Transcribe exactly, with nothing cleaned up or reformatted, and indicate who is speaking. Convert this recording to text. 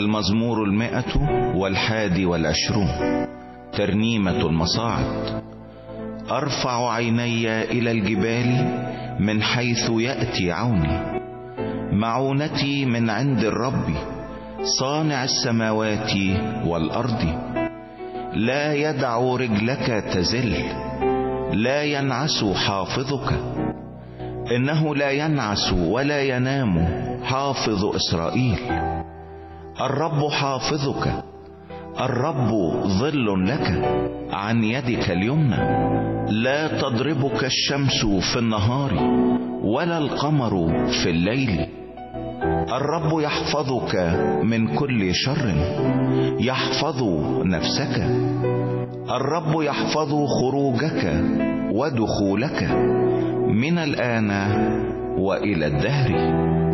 Speaker 1: المزمور المائة والحادي والعشرون، ترنيمة المصاعد. أرفع عيني إلى الجبال من حيث يأتي عوني، معونتي من عند الرب صانع السماوات والأرض. لا يدع رجلك تزل، لا ينعس حافظك، إنه لا ينعس ولا ينام حافظ إسرائيل. الرب حافظك، الرب ظل لك عن يدك اليمنى. لا تضربك الشمس في النهار ولا القمر في الليل. الرب يحفظك من كل شر، يحفظ نفسك. الرب يحفظ خروجك ودخولك من الآن وإلى الدهر.